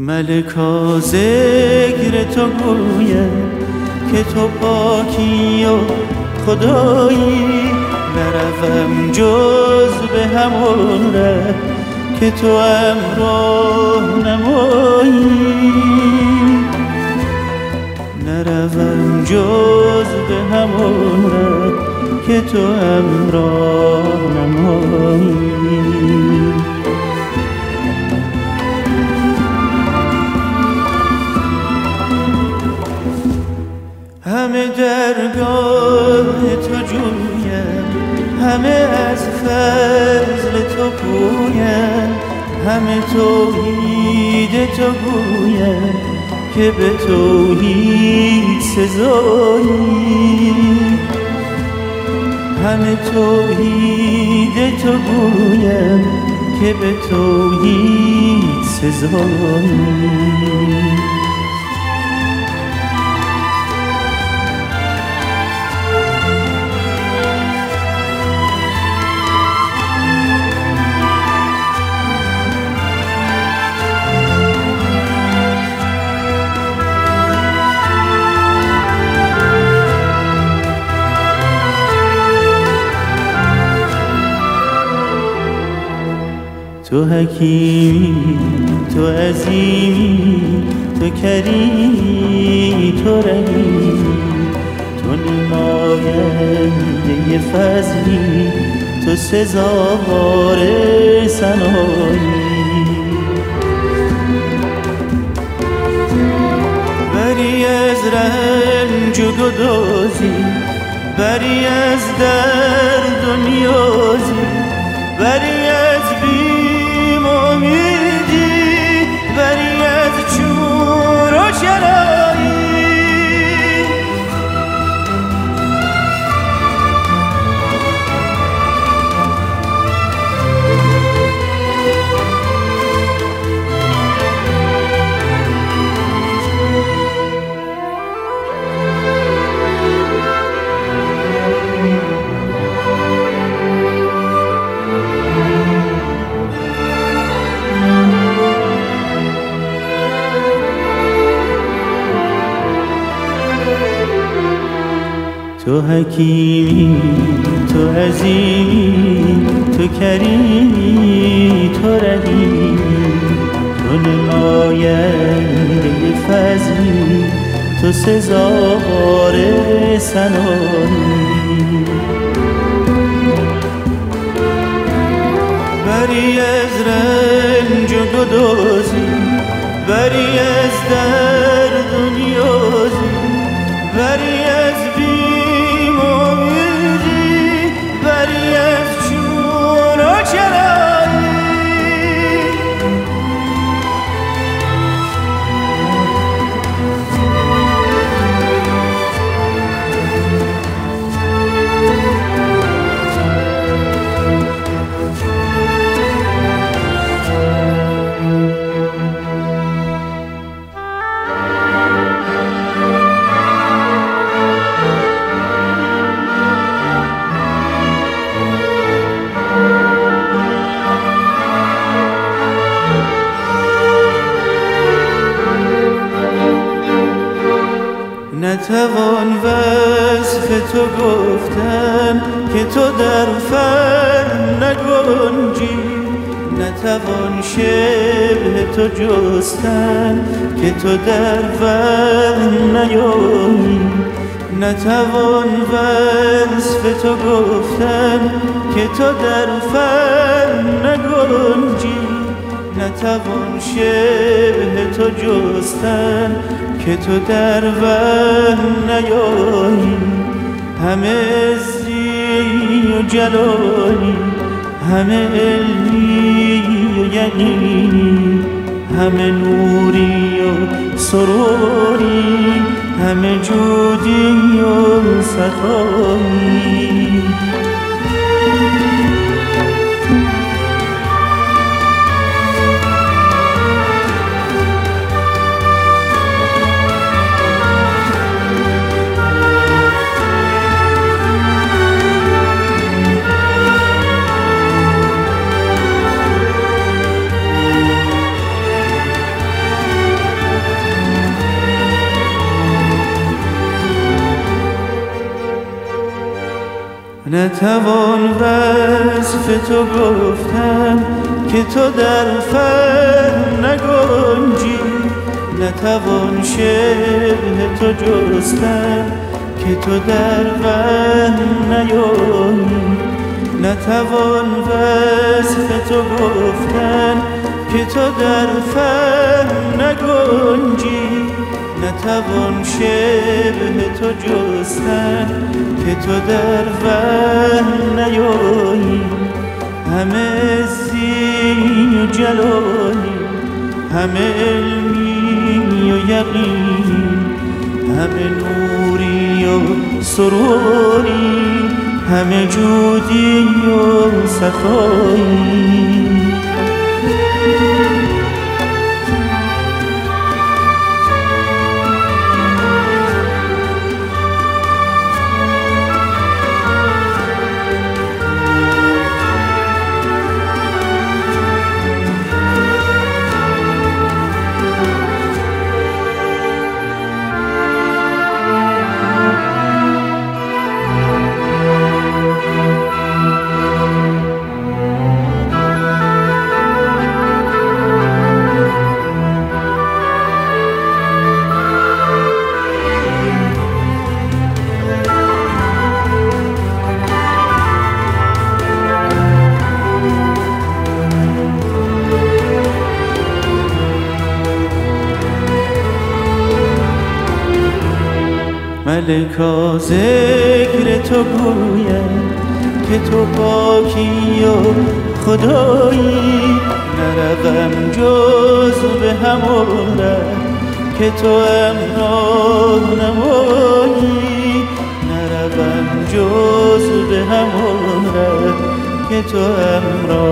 ملکا ذکر تو گویم که تو پاکی و خدایی، نروم جز به همون ره که تو امراه نمایی، نروم جز به همون ره که تو امراه نمایی. همه درگاه تو جویم، همه از فضل تو پویم، همه توحید تو گویم که به توحید سزایی، همه توحید تو گویم که به توحید سزایی. تو حکیمی، تو عظیمی، تو کریمی، تو رحیمی، تو نماینده فضلی، تو سزاوار ثنایی. بری از رنج و گدازی، بری از درد و نیازی، بری از بیم امیدی، بری از چور و چرایی. تو حکیمی، تو عظیمی، تو کریمی، تو رحیمی، تو نماینده فضلی، تو سزاوار ثنایی. بری از رنج و گدازی، بری از درد و نیازی، بری از بیم امیدی، بری از چون و چرایی. نتوان وصف تو گفتن که تو در فهم نگنجی، نتوان شبه تو جستن که تو در وهم نیایی، نتوان وصف تو گفتن که تو در فهم نگنجی، نتوان شبه تو جستن که تو در وهم نیایی. همه عزی و جلالی، همه علمی و یقینی، همه نوری و سروری، همه جودی و سخایی. نتوان وصف تو گفتن که تو در فهم نگنجی، نتوان شبه تو جستن که تو در وهم نیایی، نتوان وصف تو گفتن که تو در فهم نگنجی، نتوان شبه تو جستن که تو در وهم نیایی. همه عزی و جلالی، همه علمی و یقینی، همه نوری و سروری، همه جودی و صفایی. ملکا ذکر تو گوید که تو پاکی و خدایی، نروم جز به همون ره که تو امراه نمایی، نروم جز به همون ره که تو امراه